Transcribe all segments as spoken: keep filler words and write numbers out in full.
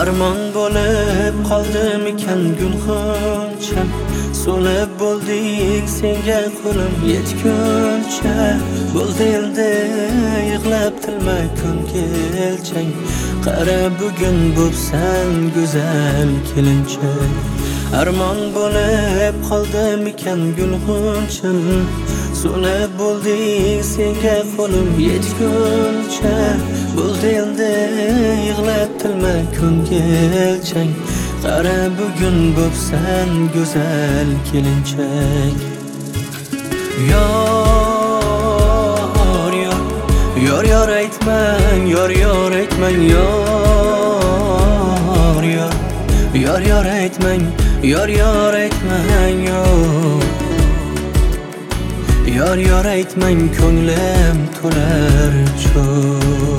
Armon bo'lib qoldimikan gulxoncham, so'lib bo'ldik senga qo'lim yetguncha. Bo'ldi endi yig'lab tilma ko'ngilchang, qara bugun bo'psan go'zal kelinchak. Armon bo'lib qoldimikan gulxoncham, so'lib bo'ldik senga qo'lim yetguncha. Bo'ldi endi yig'lab tilma ko'ngilchang, qara bugun bo'psan go'zal kelinchak. Yor yor yor yor aytmang, yor yor aytmang, yor yor yor yor aytmang, yor yor aytmang, yor yor aytmang, ko'nglim to'lar cho'g'.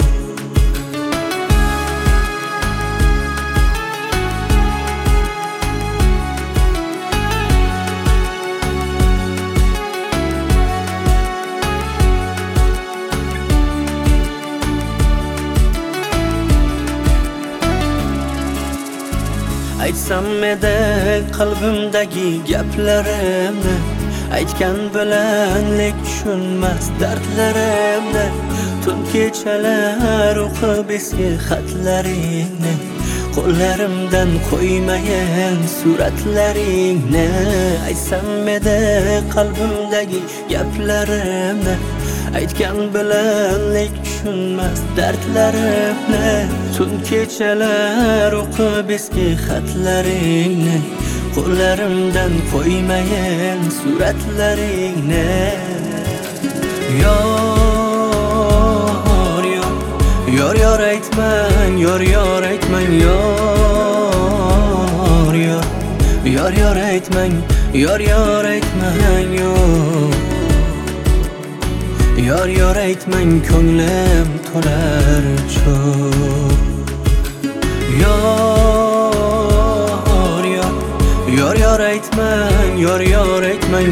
Aytsam edi qalbimdagi gaplarimni, aytgan bilan lek tushunmas dardlarimni. Tun kechalar o'qib eski xatlaringni, qo'llarimdan qo'ymayin suratlaringni. Aytsam edi qalbimdagi gaplarimni, aytgan bilan lek tushunmas dardlarimni. Tun kechalar o'qib eski xatlaringni, qo'llarimdan qo'ymayin suratlaringni. Yor yor yor yor aytmang, yor yor aytmang, yor yor yor yor aytmang, yor yor aytmang, yor yor aytmang, ko'nglim to'lar cho'g'. Yor yor yor yor aytmang, yor yor aytmang,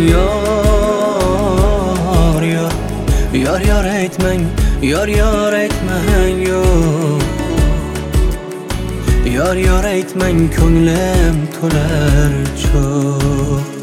yor yor yor yor aytmang, yor yor aytmang, yor yor aytmang, ko'nglim to'lar cho'g'.